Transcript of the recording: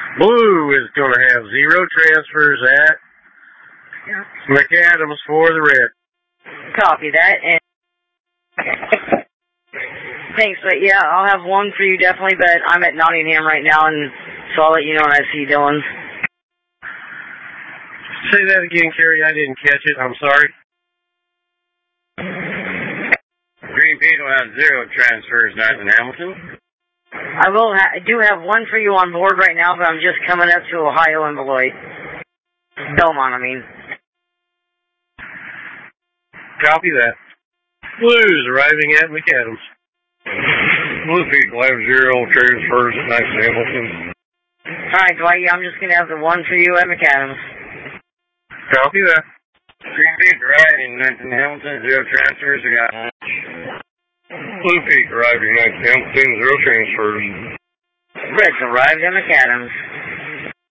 Blue is going to have 0 transfers at McAdams for the red. Copy that. And thanks, but yeah, I'll have 1 for you definitely, but I'm at Nottingham right now, and so I'll let you know when I see Dylan. Say that again, Kerry. I didn't catch it. I'm sorry. Green Pete will have 0 transfers north in Hamilton. I do have 1 for you on board right now, but I'm just coming up to Ohio and Beloit. Belmont, I mean. Copy that. Blue's arriving at McAdams. Blue Pete will have 0 transfers at nice Hamilton. Alright, Dwight, I'm just going to have the 1 for you at McAdams. Copy that. Green Pete arriving north in Hamilton, 0 transfers. We got Blue Pete arriving at Hamilton, 0 transfers. Red's arrived at McAdams.